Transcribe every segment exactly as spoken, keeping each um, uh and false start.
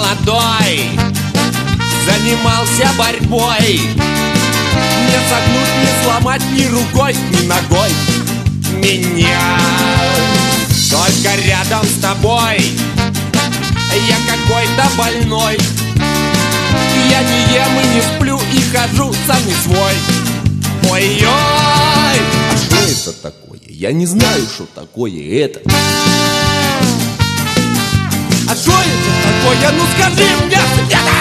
молодой занимался борьбой. Не согнуть, не сломать ни рукой, ни ногой меня. Только рядом с тобой я какой-то больной. Я не ем и не сплю и хожу сам не свой. Ой-ой, а что это такое? Я не знаю, что такое это. А что это такое? Ну скажи мне, Света!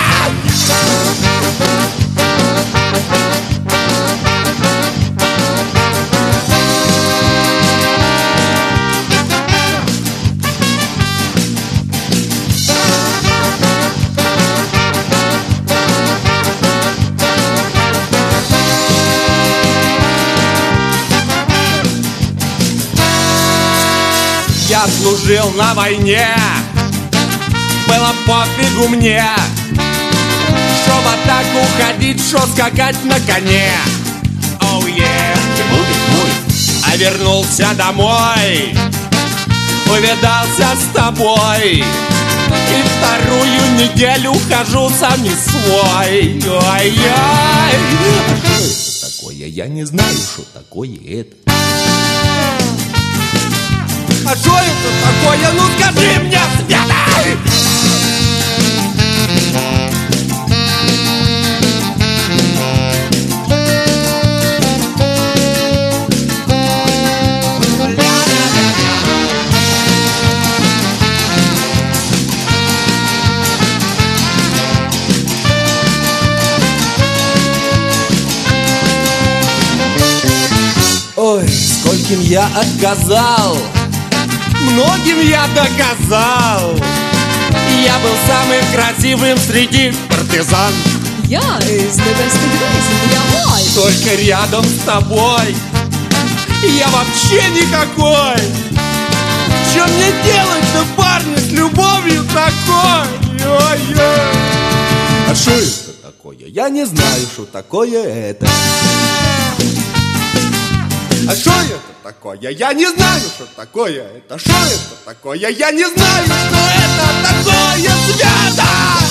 Я служил на войне, было пофигу мне, шо в атаку ходить, шо скакать на коне. Оу, oh, yeah. А вернулся домой, увидался с тобой, и вторую неделю хожу сам не свой. Ой-ой. А что это такое? Я не знаю, что такое это. А что это такое? Ну скажи мне, Света! Ой, скольким я отказал, многим я доказал. Я был самым красивым среди партизан. Я is the best in the world. Только рядом с тобой я вообще никакой. Что мне делать-то, парни, с любовью такой? Ой-ой. А что это такое? Я не знаю, что такое это. А что это такое? Я не знаю, что такое это. Что это такое? Я не знаю, что это такое, Света!